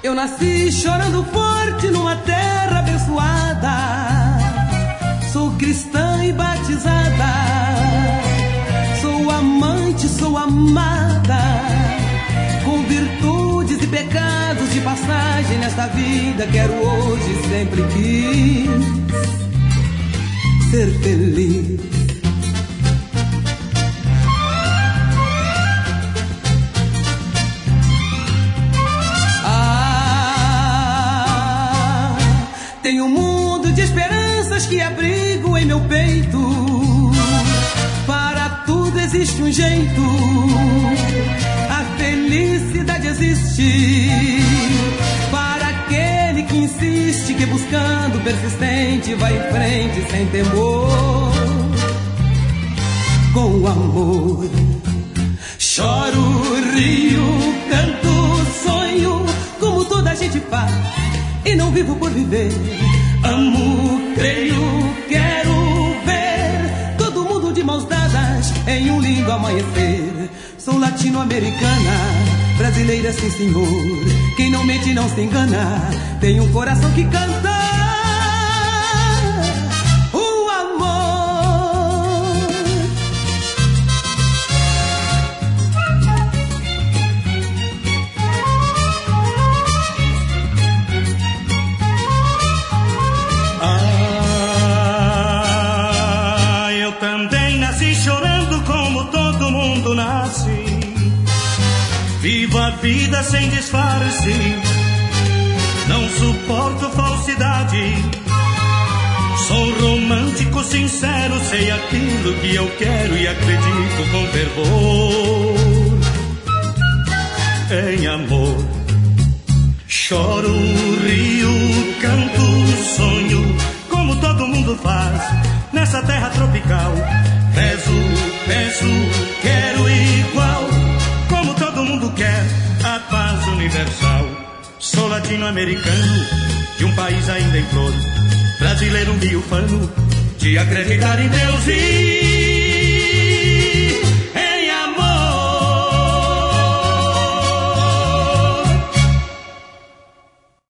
Eu nasci chorando forte numa terra abençoada. Sou cristã e batizada. Sou amante, sou amada. Com virtudes e pecados de passagem nesta vida. Quero hoje e sempre quis ser feliz. Tenho um mundo de esperanças que abrigo em meu peito. Para tudo existe um jeito. A felicidade existe para aquele que insiste, que buscando persistente vai em frente sem temor. Com amor choro, rio, canto, sonho, como toda a gente faz. E não vivo por viver. Amo, creio, quero ver todo mundo de mãos dadas em um lindo amanhecer. Sou latino-americana, brasileira sim senhor. Quem não mente não se engana. Tem um coração que canta o amor. Vivo a vida sem disfarce, não suporto falsidade. Sou romântico, sincero, sei aquilo que eu quero e acredito com fervor em amor. Choro, rio, canto, sonho, como todo mundo faz nessa terra tropical. Rezo, peço, quero igual, como todo mundo quer, a paz universal. Sou latino-americano, de um país ainda em flor, brasileiro, rio, fano, de acreditar em Deus e